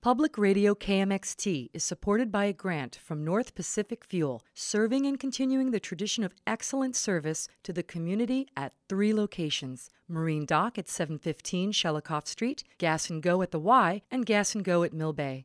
Public Radio KMXT is supported by a grant from North Pacific Fuel, serving and continuing the tradition of excellent service to the community at 3 locations: Marine Dock at 715 Shelikoff Street, Gas and Go at the Y, and Gas and Go at Mill Bay.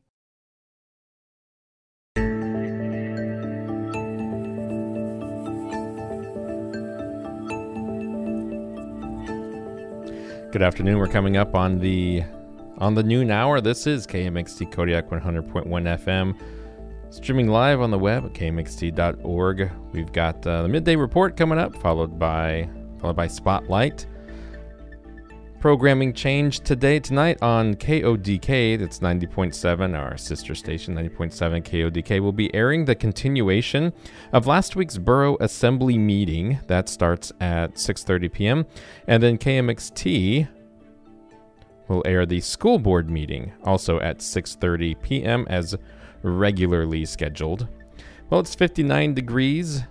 Good afternoon. We're coming up on the noon hour. This is KMXT Kodiak 100.1 FM, streaming live on the web at kmxt.org. We've got the midday report coming up, followed by Spotlight. Programming change tonight on KODK. That's 90.7, our sister station, 90.7 KODK. Will be airing the continuation of last week's Borough Assembly meeting. That starts at 6:30 p.m. And then KMXT will air the school board meeting, also at 6:30 p.m. as regularly scheduled. Well, it's 59 degrees.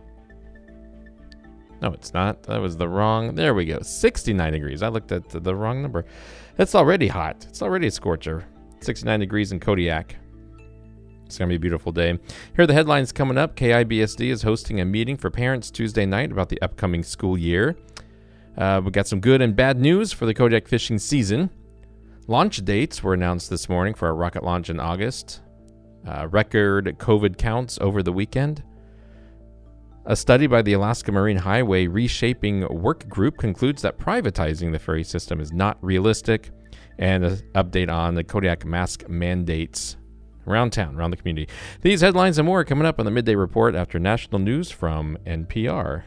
No, it's not. That was the wrong. There we go. 69 degrees. I looked at the wrong number. It's already hot. It's already a scorcher. 69 degrees in Kodiak. It's going to be a beautiful day. Here are the headlines coming up. KIBSD is hosting a meeting for parents Tuesday night about the upcoming school year. We got some good and bad news for the Kodiak fishing season. Launch dates were announced this morning for our rocket launch in August. Record COVID counts over the weekend. A study by the Alaska Marine Highway Reshaping Work Group concludes that privatizing the ferry system is not realistic. And an update on the Kodiak mask mandates around town, around the community. These headlines and more are coming up on the Midday Report after national news from NPR.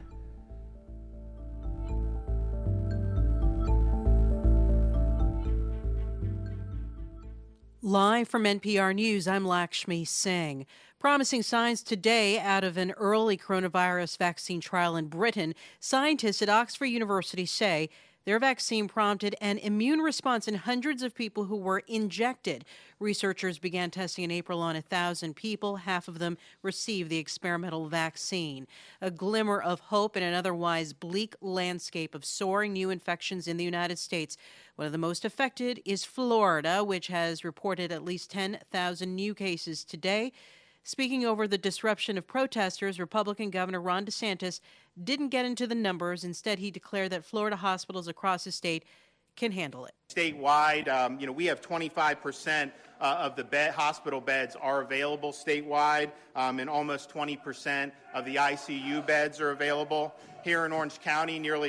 Live from NPR News, I'm Lakshmi Singh. Promising signs today out of an early coronavirus vaccine trial in Britain. Scientists at Oxford University say their vaccine prompted an immune response in hundreds of people who were injected. Researchers began testing in April on 1,000 people. Half of them received the experimental vaccine. A glimmer of hope in an otherwise bleak landscape of soaring new infections in the United States. One of the most affected is Florida, which has reported at least 10,000 new cases today. Speaking over the disruption of protesters, Republican Governor Ron DeSantis didn't get into the numbers. Instead, he declared that Florida hospitals across the state can handle it. Statewide, we have 25% of the hospital beds are available statewide, and almost 20% of the ICU beds are available. Here in Orange County, nearly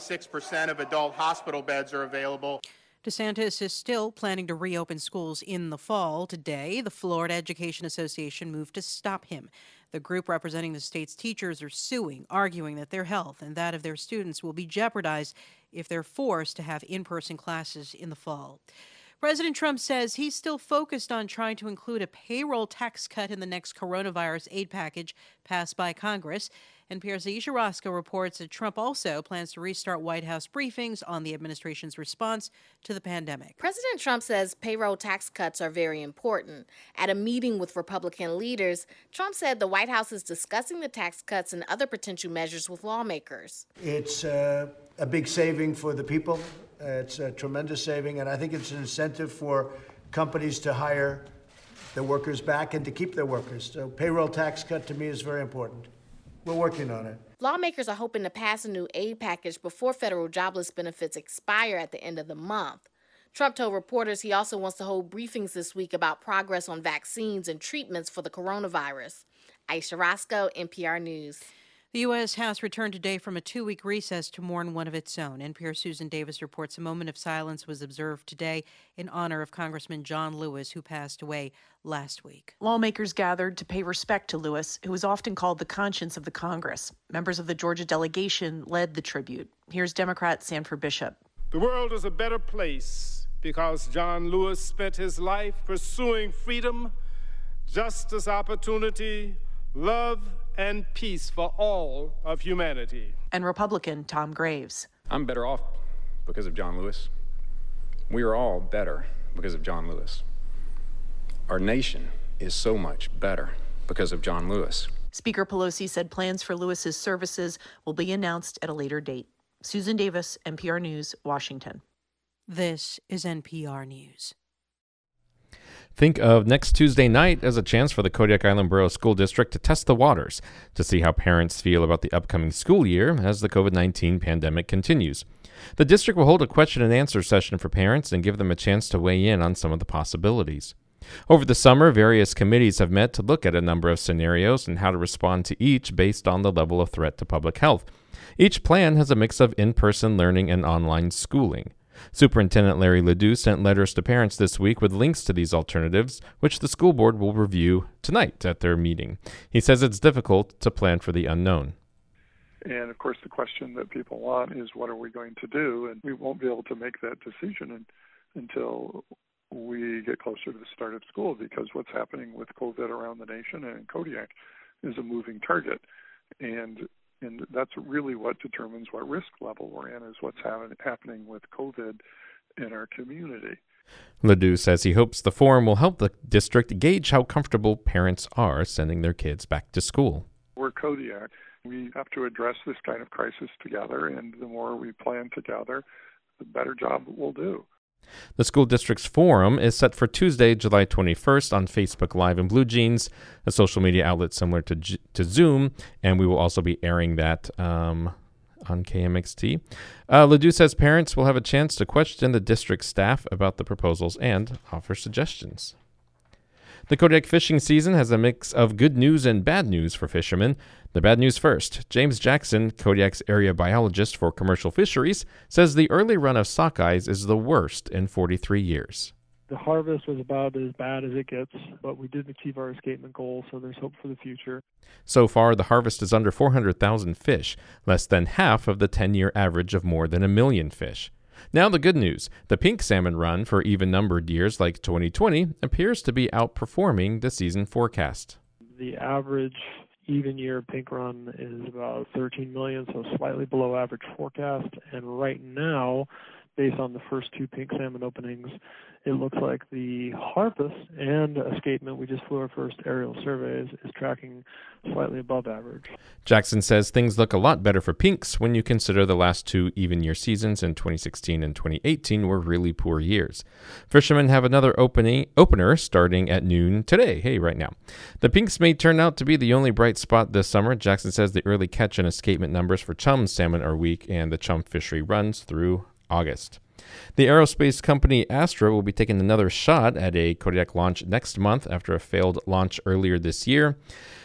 26% of adult hospital beds are available. DeSantis is still planning to reopen schools in the fall. Today, the Florida Education Association moved to stop him. The group representing the state's teachers are suing, arguing that their health and that of their students will be jeopardized if they're forced to have in-person classes in the fall. President Trump says he's still focused on trying to include a payroll tax cut in the next coronavirus aid package passed by Congress. NPR's Aisha Roscoe reports that Trump also plans to restart White House briefings on the administration's response to the pandemic. President Trump says payroll tax cuts are very important. At a meeting with Republican leaders, Trump said the White House is discussing the tax cuts and other potential measures with lawmakers. It's a big saving for the people. It's a tremendous saving, and I think it's an incentive for companies to hire their workers back and to keep their workers. So payroll tax cut to me is very important. We're working on it. Lawmakers are hoping to pass a new aid package before federal jobless benefits expire at the end of the month. Trump told reporters he also wants to hold briefings this week about progress on vaccines and treatments for the coronavirus. Aisha Roscoe, NPR News. The U.S. House returned today from a 2-week recess to mourn one of its own. NPR's Susan Davis reports a moment of silence was observed today in honor of Congressman John Lewis, who passed away last week. Lawmakers gathered to pay respect to Lewis, who was often called the conscience of the Congress. Members of the Georgia delegation led the tribute. Here's Democrat Sanford Bishop. The world is a better place because John Lewis spent his life pursuing freedom, justice, opportunity, love, and peace for all of humanity. And Republican Tom Graves. I'm better off because of John Lewis. We are all better because of John Lewis. Our nation is so much better because of John Lewis. Speaker Pelosi said plans for Lewis's services will be announced at a later date. Susan Davis, NPR News, Washington. This is NPR News. Think of next Tuesday night as a chance for the Kodiak Island Borough School District to test the waters to see how parents feel about the upcoming school year as the COVID-19 pandemic continues. The district will hold a question and answer session for parents and give them a chance to weigh in on some of the possibilities. Over the summer, various committees have met to look at a number of scenarios and how to respond to each based on the level of threat to public health. Each plan has a mix of in-person learning and online schooling. Superintendent Larry Ledoux sent letters to parents this week with links to these alternatives, which the school board will review tonight at their meeting. He says it's difficult to plan for the unknown. And, of course, the question that people want is, what are we going to do? And we won't be able to make that decision until we get closer to the start of school, because what's happening with COVID around the nation and in Kodiak is a moving target. And that's really what determines what risk level we're in, is what's happening with COVID in our community. Ledoux says he hopes the forum will help the district gauge how comfortable parents are sending their kids back to school. We're Kodiak. We have to address this kind of crisis together, and the more we plan together, the better job we'll do. The school district's forum is set for Tuesday, July 21st on Facebook Live and Blue Jeans, a social media outlet similar to Zoom, and we will also be airing that on KMXT. Ledoux says parents will have a chance to question the district staff about the proposals and offer suggestions. The Kodiak fishing season has a mix of good news and bad news for fishermen. The bad news first. James Jackson, Kodiak's area biologist for commercial fisheries, says the early run of sockeyes is the worst in 43 years. The harvest was about as bad as it gets, but we did achieve our escapement goal, so there's hope for the future. So far, the harvest is under 400,000 fish, less than half of the 10-year average of more than 1 million fish. Now the good news. The pink salmon run for even-numbered years like 2020 appears to be outperforming the season forecast. The average even-year pink run is about 13 million, so slightly below average forecast. And right now, based on the first two pink salmon openings, it looks like the harvest and escapement, we just flew our first aerial surveys, is tracking slightly above average. Jackson says things look a lot better for pinks when you consider the last two even-year seasons in 2016 and 2018 were really poor years. Fishermen have another opener starting at noon today, right now. The pinks may turn out to be the only bright spot this summer. Jackson says the early catch and escapement numbers for chum salmon are weak, and the chum fishery runs through August. The aerospace company Astra will be taking another shot at a Kodiak launch next month after a failed launch earlier this year.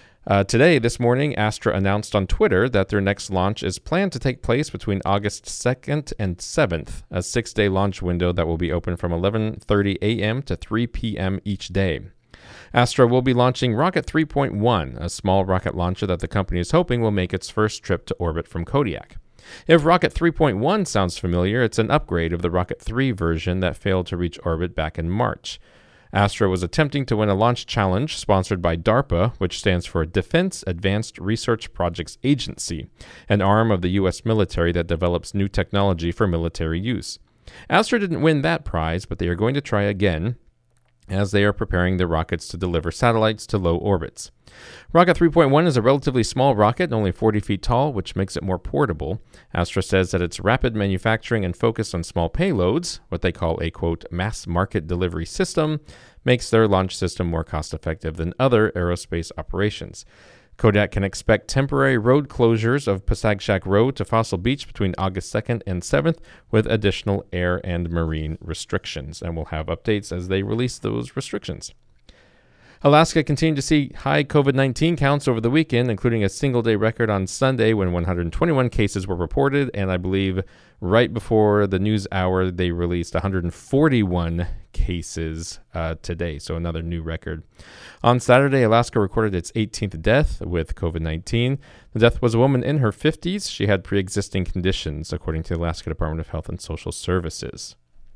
This morning, Astra announced on Twitter that their next launch is planned to take place between August 2nd and 7th, a 6-day launch window that will be open from 11:30 a.m. to 3 p.m. each day. Astra will be launching Rocket 3.1, a small rocket launcher that the company is hoping will make its first trip to orbit from Kodiak. If Rocket 3.1 sounds familiar, it's an upgrade of the Rocket 3 version that failed to reach orbit back in March. Astra was attempting to win a launch challenge sponsored by DARPA, which stands for Defense Advanced Research Projects Agency, an arm of the U.S. military that develops new technology for military use. Astra didn't win that prize, but they are going to try again, as they are preparing their rockets to deliver satellites to low orbits. Rocket 3.1 is a relatively small rocket, only 40 feet tall, which makes it more portable. Astra says that its rapid manufacturing and focus on small payloads, what they call a, quote, mass market delivery system, makes their launch system more cost-effective than other aerospace operations. Kodiak can expect temporary road closures of Pasagshak Road to Fossil Beach between August 2nd and 7th with additional air and marine restrictions, and we'll have updates as they release those restrictions. Alaska continued to see high COVID-19 counts over the weekend, including a single-day record on Sunday when 121 cases were reported, and I believe right before the news hour they released 141 cases today, so another new record. On Saturday, Alaska recorded its 18th death with COVID-19. The death was a woman in her 50s. She had pre-existing conditions, according to the Alaska Department of Health and Social Services.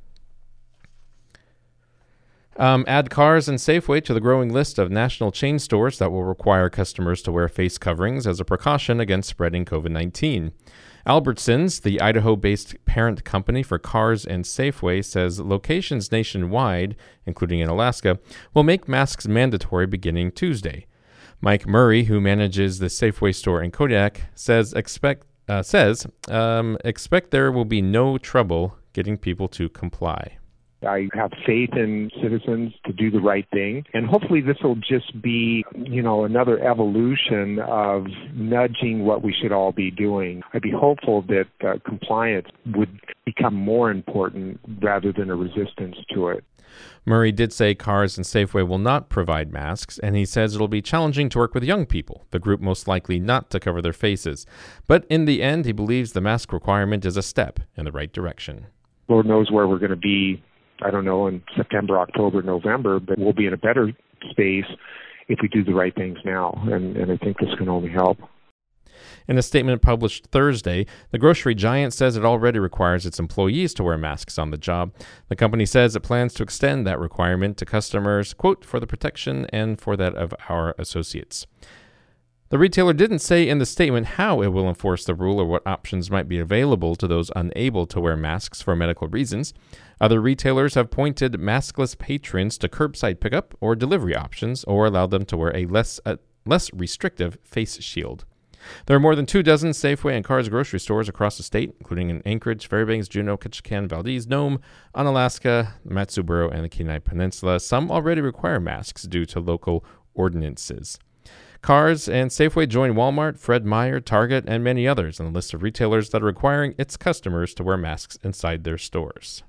Add Cars and Safeway to the growing list of national chain stores that will require customers to wear face coverings as a precaution against spreading COVID-19. Albertsons, the Idaho-based parent company for Cars and Safeway, says locations nationwide, including in Alaska, will make masks mandatory beginning Tuesday. Mike Murray, who manages the Safeway store in Kodiak, says expect there will be no trouble getting people to comply. I have faith in citizens to do the right thing. And hopefully this will just be, another evolution of nudging what we should all be doing. I'd be hopeful that compliance would become more important rather than a resistance to it. Murray did say Cars and Safeway will not provide masks, and he says it'll be challenging to work with young people, the group most likely not to cover their faces. But in the end, he believes the mask requirement is a step in the right direction. Lord knows where we're going to be, I don't know, in September, October, November, but we'll be in a better space if we do the right things now, and I think this can only help. In a statement published Thursday, the grocery giant says it already requires its employees to wear masks on the job. The company says it plans to extend that requirement to customers, quote, for the protection and for that of our associates. The retailer didn't say in the statement how it will enforce the rule or what options might be available to those unable to wear masks for medical reasons. Other retailers have pointed maskless patrons to curbside pickup or delivery options, or allowed them to wear a less restrictive face shield. There are more than 24 Safeway and Cars grocery stores across the state, including in Anchorage, Fairbanks, Juneau, Ketchikan, Valdez, Nome, Onalaska, Mat-Su-Boro, and the Kenai Peninsula. Some already require masks due to local ordinances. Cars and Safeway join Walmart, Fred Meyer, Target, and many others on the list of retailers that are requiring its customers to wear masks inside their stores.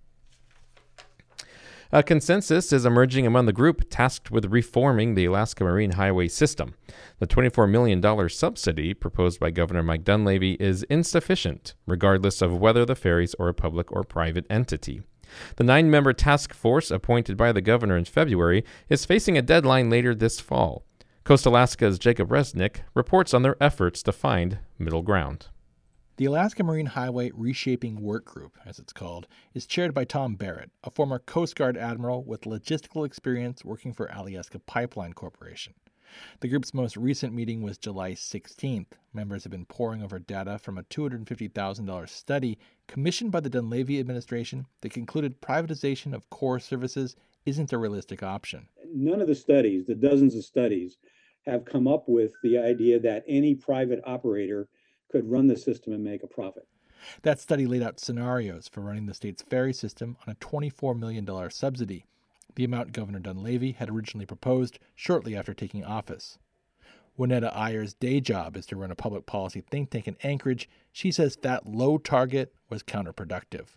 A consensus is emerging among the group tasked with reforming the Alaska Marine Highway system. The $24 million subsidy proposed by Governor Mike Dunleavy is insufficient, regardless of whether the ferries are a public or private entity. The 9-member task force appointed by the governor in February is facing a deadline later this fall. Coast Alaska's Jacob Resnick reports on their efforts to find middle ground. The Alaska Marine Highway Reshaping Work Group, as it's called, is chaired by Tom Barrett, a former Coast Guard admiral with logistical experience working for Alyeska Pipeline Corporation. The group's most recent meeting was July 16th. Members have been poring over data from a $250,000 study commissioned by the Dunleavy administration that concluded privatization of core services isn't a realistic option. None of the studies, the dozens of studies, have come up with the idea that any private operator could run the system and make a profit. That study laid out scenarios for running the state's ferry system on a $24 million subsidy, the amount Governor Dunleavy had originally proposed shortly after taking office. Winetta Ayer's day job is to run a public policy think tank in Anchorage. She says that low target was counterproductive.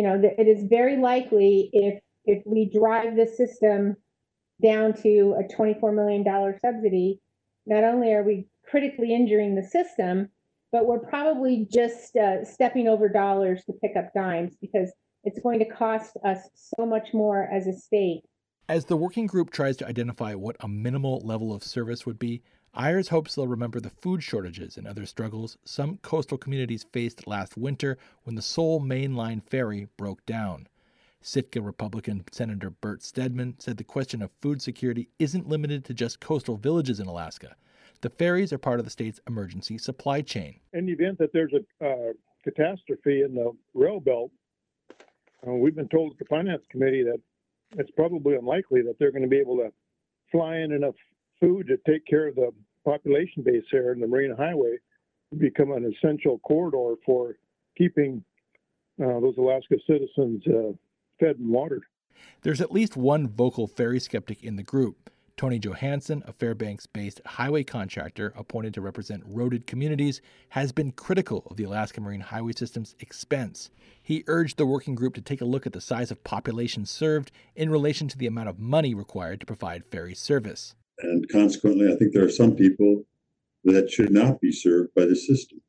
It is very likely if we drive the system down to a $24 million subsidy, not only are we critically injuring the system, but we're probably just stepping over dollars to pick up dimes because it's going to cost us so much more as a state. As the working group tries to identify what a minimal level of service would be, Ayers hopes they'll remember the food shortages and other struggles some coastal communities faced last winter when the Seoul mainline ferry broke down. Sitka Republican Senator Bert Stedman said the question of food security isn't limited to just coastal villages in Alaska. The ferries are part of the state's emergency supply chain. In the event that there's a catastrophe in the rail belt, we've been told at the Finance Committee that it's probably unlikely that they're going to be able to fly in enough food to take care of the population base there, and the Marine Highway will become an essential corridor for keeping those Alaska citizens fed and watered. There's at least one vocal ferry skeptic in the group. Tony Johansson, a Fairbanks-based highway contractor appointed to represent roaded communities, has been critical of the Alaska Marine Highway System's expense. He urged the working group to take a look at the size of population served in relation to the amount of money required to provide ferry service. And consequently, I think there are some people that should not be served by the system.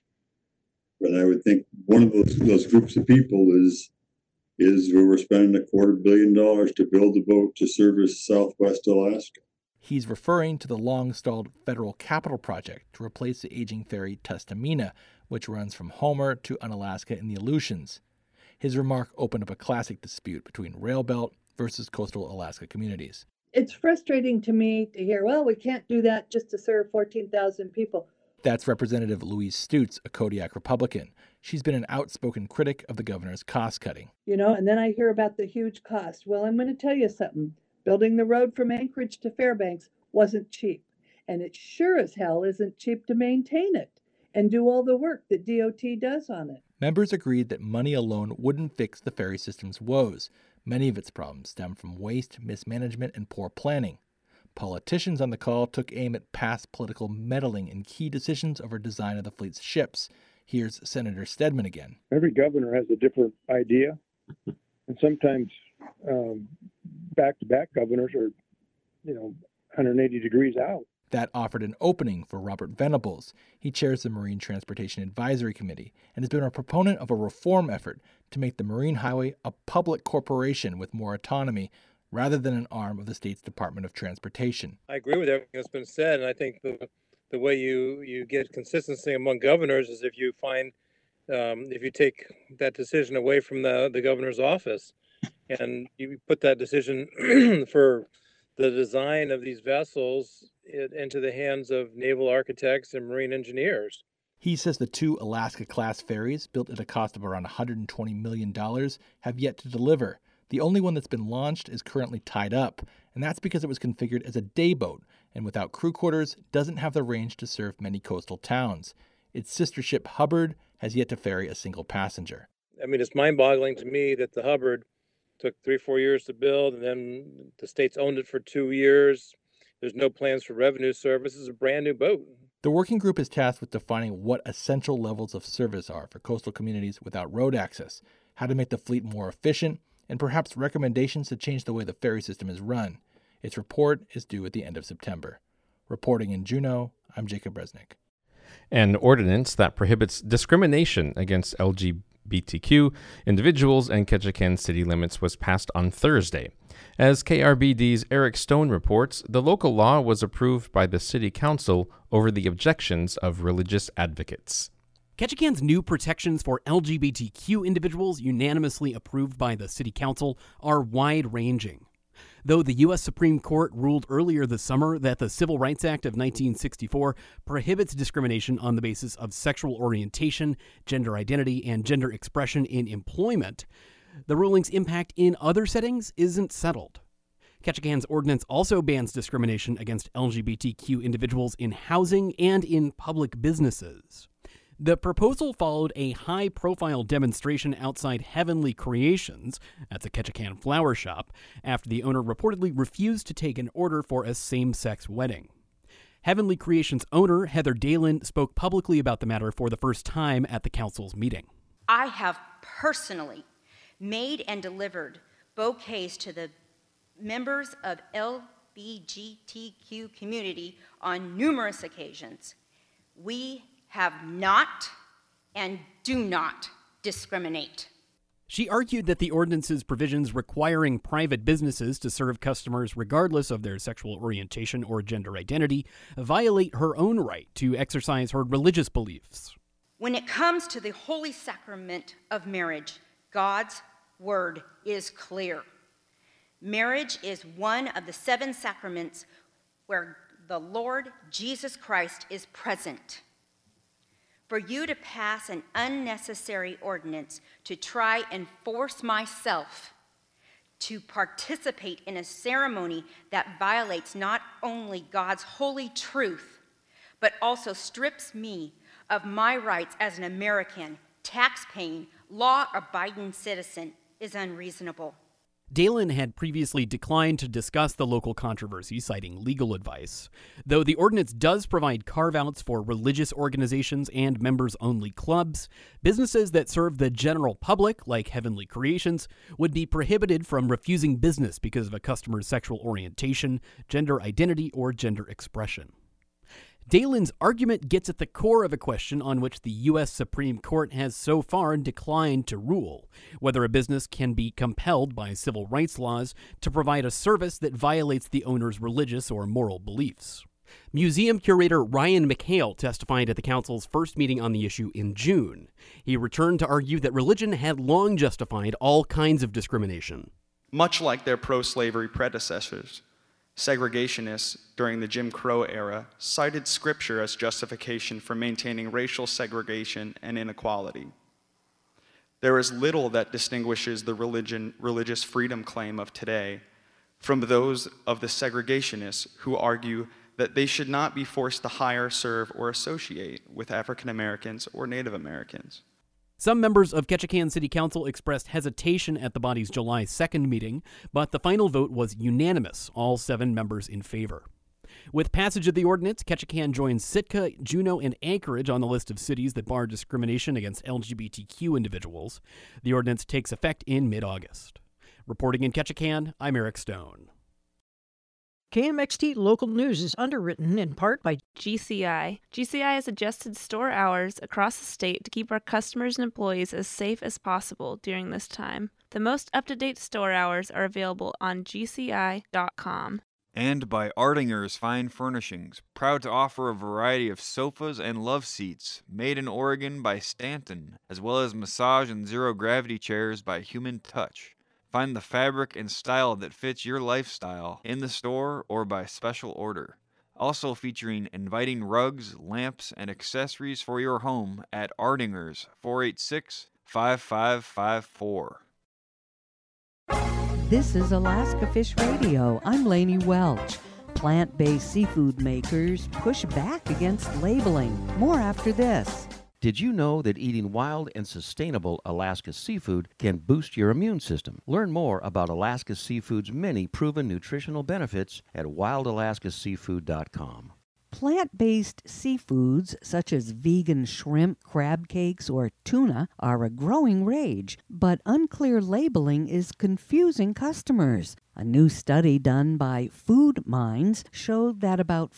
But I would think one of those groups of people is where we're spending $250 million to build a boat to service Southwest Alaska. He's referring to the long-stalled federal capital project to replace the aging ferry Tustumena, which runs from Homer to Unalaska in the Aleutians. His remark opened up a classic dispute between Railbelt versus coastal Alaska communities. It's frustrating to me to hear, well, we can't do that just to serve 14,000 people. That's Representative Louise Stutz, a Kodiak Republican. She's been an outspoken critic of the governor's cost-cutting. And then I hear about the huge cost. Well, I'm going to tell you something. Building the road from Anchorage to Fairbanks wasn't cheap. And it sure as hell isn't cheap to maintain it and do all the work that DOT does on it. Members agreed that money alone wouldn't fix the ferry system's woes, Many of its problems stem from waste, mismanagement, and poor planning. Politicians on the call took aim at past political meddling in key decisions over design of the fleet's ships. Here's Senator Stedman again. Every governor has a different idea, and sometimes back-to-back governors are, 180 degrees out. That offered an opening for Robert Venables. He chairs the Marine Transportation Advisory Committee and has been a proponent of a reform effort to make the Marine Highway a public corporation with more autonomy rather than an arm of the state's Department of Transportation. I agree with everything that's been said, and I think the way you get consistency among governors is if you take that decision away from the governor's office and you put that decision for the design of these vessels into the hands of naval architects and marine engineers. He says the 2 Alaska-class ferries, built at a cost of around $120 million, have yet to deliver. The only one that's been launched is currently tied up, and that's because it was configured as a day boat, and without crew quarters, doesn't have the range to serve many coastal towns. Its sister ship, Hubbard, has yet to ferry a single passenger. I mean, it's mind-boggling to me that the Hubbard took 3-4 years to build, and then the state's owned it for 2 years. There's no plans for revenue service. It's a brand new boat. The working group is tasked with defining what essential levels of service are for coastal communities without road access, how to make the fleet more efficient, and perhaps recommendations to change the way the ferry system is run. Its report is due at the end of September. Reporting in Juneau, I'm Jacob Resnick. An ordinance that prohibits discrimination against LGBTQ individuals and Ketchikan city limits was passed on Thursday. As KRBD's Eric Stone reports, the local law was approved by the city council over the objections of religious advocates. Ketchikan's new protections for LGBTQ individuals, unanimously approved by the city council, are wide-ranging. Though the U.S. Supreme Court ruled earlier this summer that the Civil Rights Act of 1964 prohibits discrimination on the basis of sexual orientation, gender identity, and gender expression in employment, the ruling's impact in other settings isn't settled. Ketchikan's ordinance also bans discrimination against LGBTQ individuals in housing and in public businesses. The proposal followed a high-profile demonstration outside Heavenly Creations, that's a Ketchikan flower shop, after the owner reportedly refused to take an order for a same-sex wedding. Heavenly Creations owner Heather Dalen spoke publicly about the matter for the first time at the council's meeting. I have personally made and delivered bouquets to the members of LGBTQ community on numerous occasions. We have not and do not discriminate. She argued that the ordinance's provisions requiring private businesses to serve customers regardless of their sexual orientation or gender identity violate her own right to exercise her religious beliefs. When it comes to the holy sacrament of marriage, God's word is clear. Marriage is one of the 7 sacraments where the Lord Jesus Christ is present. For you to pass an unnecessary ordinance to try and force myself to participate in a ceremony that violates not only God's holy truth, but also strips me of my rights as an American, tax-paying, law-abiding citizen is unreasonable. Dalen had previously declined to discuss the local controversy, citing legal advice. Though the ordinance does provide carve-outs for religious organizations and members-only clubs, businesses that serve the general public, like Heavenly Creations, would be prohibited from refusing business because of a customer's sexual orientation, gender identity, or gender expression. Dalen's argument gets at the core of a question on which the U.S. Supreme Court has so far declined to rule, whether a business can be compelled by civil rights laws to provide a service that violates the owner's religious or moral beliefs. Museum curator Ryan McHale testified at the council's first meeting on the issue in June. He returned to argue that religion had long justified all kinds of discrimination. Much like their pro-slavery predecessors, segregationists during the Jim Crow era cited Scripture as justification for maintaining racial segregation and inequality. There is little that distinguishes the religious freedom claim of today from those of the segregationists who argue that they should not be forced to hire, serve, or associate with African Americans or Native Americans. Some members of Ketchikan City Council expressed hesitation at the body's July 2nd meeting, but the final vote was unanimous, all 7 members in favor. With passage of the ordinance, Ketchikan joins Sitka, Juneau, and Anchorage on the list of cities that bar discrimination against LGBTQ individuals. The ordinance takes effect in mid-August. Reporting in Ketchikan, I'm Eric Stone. KMXT Local News is underwritten in part by GCI. GCI has adjusted store hours across the state to keep our customers and employees as safe as possible during this time. The most up-to-date store hours are available on GCI.com. And by Ardinger's Fine Furnishings, proud to offer a variety of sofas and love seats made in Oregon by Stanton, as well as massage and zero-gravity chairs by Human Touch. Find the fabric and style that fits your lifestyle in the store or by special order. Also featuring inviting rugs, lamps, and accessories for your home at Ardinger's, 486-5554. This is Alaska Fish Radio. I'm Lainey Welch. Plant-based seafood makers push back against labeling. More after this. Did you know that eating wild and sustainable Alaska seafood can boost your immune system? Learn more about Alaska Seafood's many proven nutritional benefits at wildalaskaseafood.com. Plant-based seafoods such as vegan shrimp, crab cakes, or tuna are a growing rage, but unclear labeling is confusing customers. A new study done by Food Minds showed that about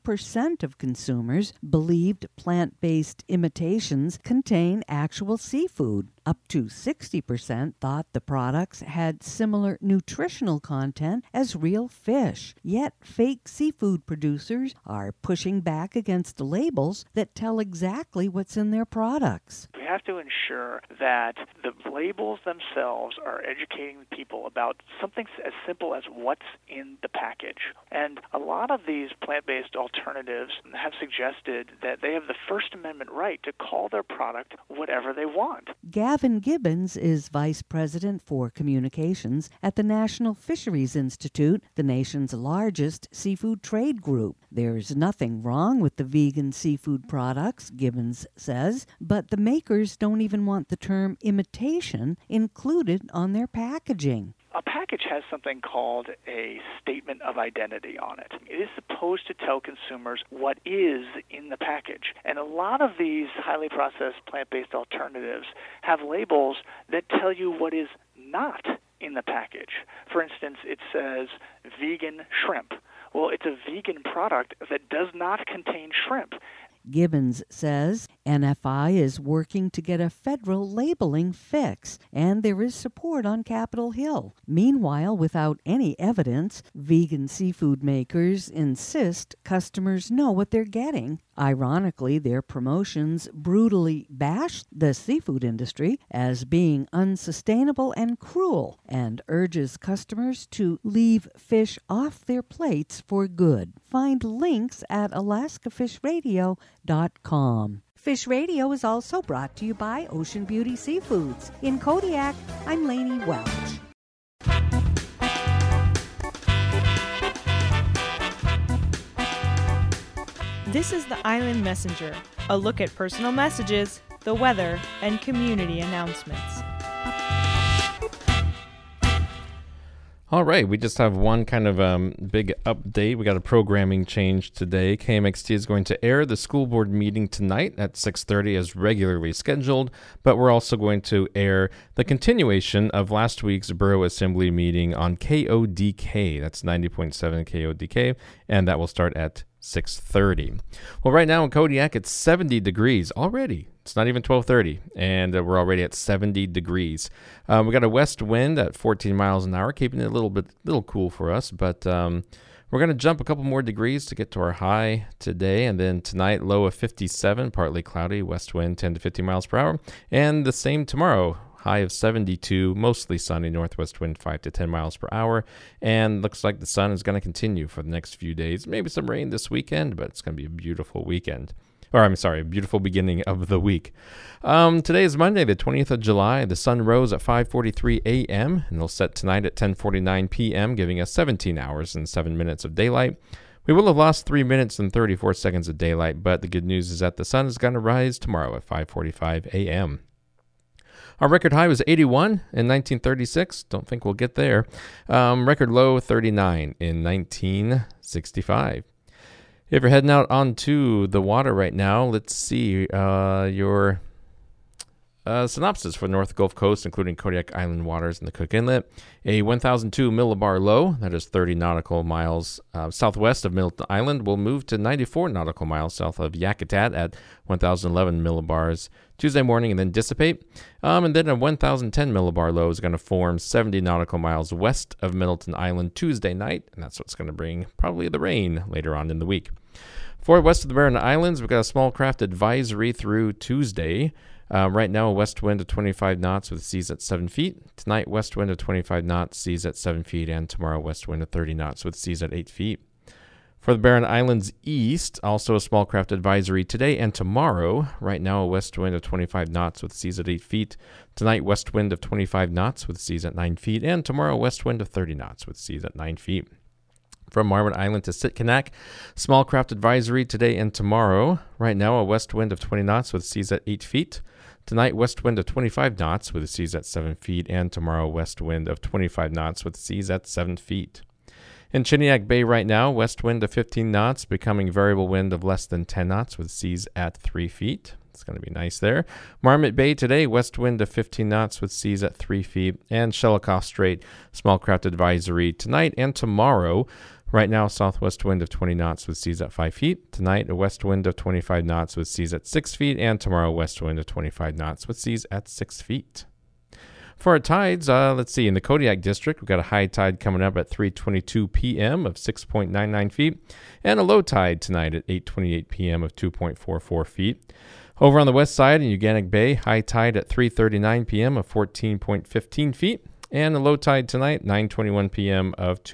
40% of consumers believed plant-based imitations contain actual seafood. Up to 60% thought the products had similar nutritional content as real fish. Yet fake seafood producers are pushing back against labels that tell exactly what's in their products. We have to ensure that the labels themselves are educating people about something as simple as what's in the package. And a lot of these plant-based alternatives have suggested that they have the First Amendment right to call their product whatever they want. Gavin Gibbons is Vice President for Communications at the National Fisheries Institute, the nation's largest seafood trade group. There's nothing wrong with the vegan seafood products, Gibbons says, but the makers don't even want the term imitation included on their packaging. A package has something called a statement of identity on it. It is supposed to tell consumers what is in the package. And a lot of these highly processed plant-based alternatives have labels that tell you what is not in the package. For instance, it says vegan shrimp. Well, it's a vegan product that does not contain shrimp. Gibbons says NFI is working to get a federal labeling fix, and there is support on Capitol Hill. Meanwhile, without any evidence, vegan seafood makers insist customers know what they're getting. Ironically, their promotions brutally bash the seafood industry as being unsustainable and cruel, and urges customers to leave fish off their plates for good. Find links at alaskafishradio.com. Fish Radio is also brought to you by Ocean Beauty Seafoods. In Kodiak, I'm Lainey Welch. This is the Island Messenger, a look at personal messages, the weather, and community announcements. All right, we just have one kind of big update. We got a programming change today. KMXT is going to air the school board meeting tonight at 6:30 as regularly scheduled, but we're also going to air the continuation of last week's Borough Assembly meeting on KODK. That's 90.7 KODK, and that will start at 6:30. Well, right now in Kodiak, it's 70 degrees already. It's not even 12:30, and we're already at 70 degrees. We got a west wind at 14 miles an hour, keeping it a little cool for us, but we're going to jump a couple more degrees to get to our high today, and then tonight, low of 57, partly cloudy, west wind 10 to 15 miles per hour, and the same tomorrow. High of 72, mostly sunny, northwest wind 5 to 10 miles per hour, and looks like the sun is going to continue for the next few days. Maybe some rain this weekend, but it's going to be a beautiful weekend. A beautiful beginning of the week. Today is Monday, the 20th of July. The sun rose at 5:43 a.m., and it'll set tonight at 10:49 p.m., giving us 17 hours and 7 minutes of daylight. We will have lost 3 minutes and 34 seconds of daylight, but the good news is that the sun is going to rise tomorrow at 5:45 a.m. Our record high was 81 in 1936. Don't think we'll get there. Record low, 39 in 1965. If you're heading out onto the water right now, let's see your synopsis for the North Gulf Coast, including Kodiak Island waters and the Cook Inlet. A 1002 millibar low, that is 30 nautical miles southwest of Middleton Island, will move to 94 nautical miles south of Yakutat at 1011 millibars Tuesday morning and then dissipate. And then a 1010 millibar low is going to form 70 nautical miles west of Middleton Island Tuesday night, and that's what's going to bring probably the rain later on in the week. For west of the Mariana Islands, we've got a small craft advisory through Tuesday. Right now, a west wind of 25 knots with seas at 7 feet. Tonight, west wind of 25 knots, seas at 7 feet. And tomorrow, west wind of 30 knots with seas at 8 feet. For the Barren Islands east, also a small craft advisory today and tomorrow. Right now, a west wind of 25 knots with seas at 8 feet. Tonight, west wind of 25 knots with seas at 9 feet. And tomorrow, west wind of 30 knots with seas at 9 feet. From Marmot Island to Sitkinak, small craft advisory today and tomorrow. Right now, a west wind of 20 knots with seas at 8 feet. Tonight, west wind of 25 knots with seas at 7 feet. And tomorrow, west wind of 25 knots with seas at 7 feet. In Chiniak Bay right now, west wind of 15 knots, becoming variable wind of less than 10 knots with seas at 3 feet. It's going to be nice there. Marmot Bay today, west wind of 15 knots with seas at 3 feet. And Shelikof Strait, small craft advisory tonight and tomorrow. Right now, southwest wind of 20 knots with seas at 5 feet. Tonight, a west wind of 25 knots with seas at 6 feet. And tomorrow, west wind of 25 knots with seas at 6 feet. For our tides, let's see. In the Kodiak District, we've got a high tide coming up at 3:22 p.m. of 6.99 feet. And a low tide tonight at 8:28 p.m. of 2.44 feet. Over on the west side in Uganik Bay, high tide at 3:39 p.m. of 14.15 feet. And a low tide tonight, 9:21 p.m. of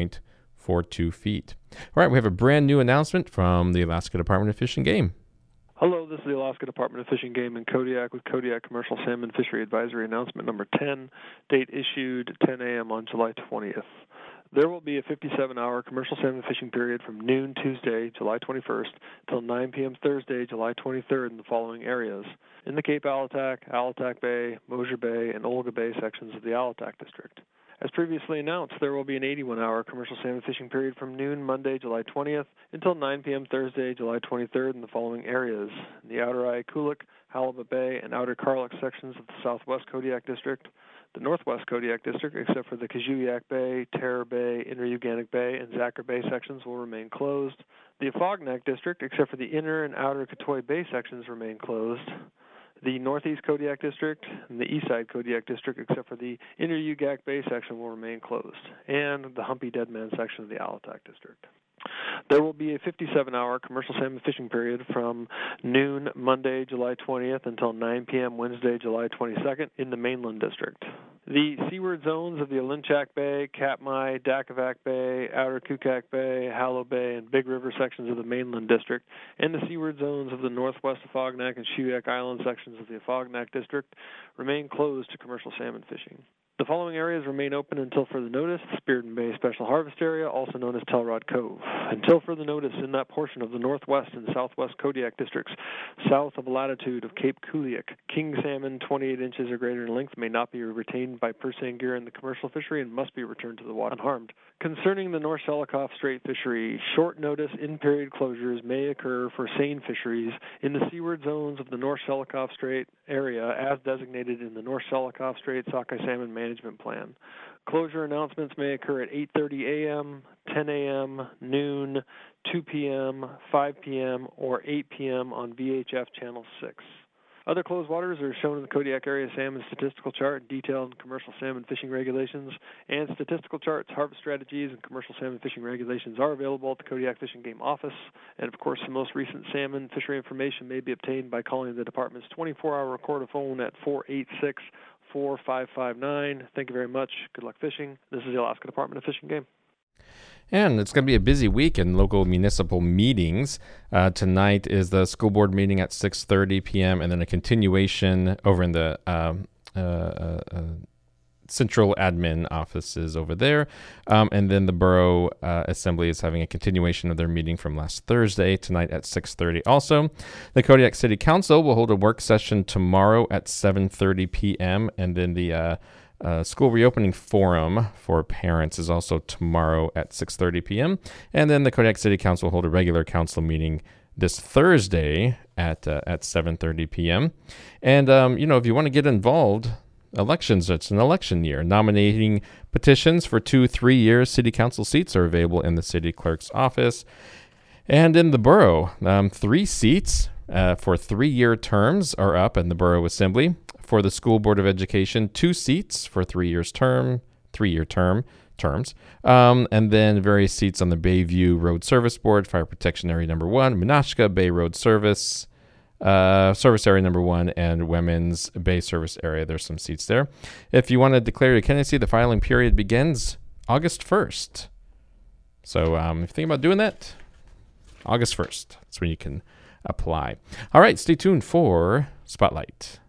2.42 feet. All right, we have a brand new announcement from the Alaska Department of Fish and Game. Hello, this is the Alaska Department of Fish and Game in Kodiak with Kodiak Commercial Salmon Fishery Advisory Announcement number 10, date issued 10 a.m. on July 20th. There will be a 57-hour commercial salmon fishing period from noon Tuesday, July 21st, till 9 p.m. Thursday, July 23rd in the following areas: in the Cape Alatac Bay, Mosier Bay, and Olga Bay sections of the Alatac District. As previously announced, there will be an 81-hour commercial salmon fishing period from noon Monday, July 20th, until 9 p.m. Thursday, July 23rd in the following areas: in the Outer Aikulik, Halibut Bay, and Outer Karluk sections of the Southwest Kodiak District, the Northwest Kodiak District, except for the Kajuyak Bay, Terror Bay, Inner Uganik Bay, and Zachar Bay sections will remain closed. The Afognak District, except for the Inner and Outer Katoy Bay sections, remain closed. The Northeast Kodiak District and the Eastside Kodiak District, except for the Inner Ugak Bay section, will remain closed, and the Humpy Dead Man section of the Alatac District. There will be a 57-hour commercial salmon fishing period from noon Monday, July 20th until 9 p.m. Wednesday, July 22nd in the Mainland District. The seaward zones of the Alinchak Bay, Katmai, Dakavac Bay, Outer Kukak Bay, Hallow Bay, and Big River sections of the Mainland District, and the seaward zones of the Northwest Afognak and Shuyak Island sections of the Afognak District remain closed to commercial salmon fishing. The following areas remain open until further notice: Spearden Bay Special Harvest Area, also known as Telrod Cove. Until further notice, in that portion of the Northwest and Southwest Kodiak Districts, south of latitude of Cape Kuliak, king salmon 28 inches or greater in length may not be retained by purse gear in the commercial fishery and must be returned to the water unharmed. Concerning the North Shelikof Strait fishery, short notice in-period closures may occur for seine fisheries in the seaward zones of the North Shelikof Strait area as designated in the North Shelikof Strait Sockeye Salmon Management Plan. Closure announcements may occur at 8:30 a.m., 10 a.m., noon, 2 p.m., 5 p.m., or 8 p.m. on VHF Channel 6. Other closed waters are shown in the Kodiak Area Salmon Statistical Chart, detailed commercial salmon fishing regulations, and statistical charts, harvest strategies, and commercial salmon fishing regulations are available at the Kodiak Fish and Game Office. And of course, the most recent salmon fishery information may be obtained by calling the department's 24-hour recorder phone at 486-4559. Thank you very much. Good luck fishing. This is the Alaska Department of Fish and Game. And it's going to be a busy week in local municipal meetings. Tonight is the school board meeting at 6:30 p.m. and then a continuation over in the central admin offices over there. And then the Borough Assembly is having a continuation of their meeting from last Thursday tonight at 6:30. Also, the Kodiak City Council will hold a work session tomorrow at 7:30 p.m. And then the School Reopening Forum for Parents is also tomorrow at 6:30 p.m. And then the Kodiak City Council will hold a regular council meeting this Thursday at 7:30 p.m. And, if you want to get involved, elections, it's an election year. Nominating petitions for 2 3-year city council seats are available in the city clerk's office. And in the borough, 3 seats for 3-year terms are up in the Borough Assembly. For the School Board of Education, 2 seats for 3-year terms. And then various seats on the Bayview Road Service Board, Fire Protection Area Number 1, Menasha Bay Road Service Area Number 1, and Women's Bay Service Area. There's some seats there. If you want to declare your candidacy, the filing period begins August 1st. So if you think about doing that, August 1st. That's when you can apply. All right, stay tuned for Spotlight.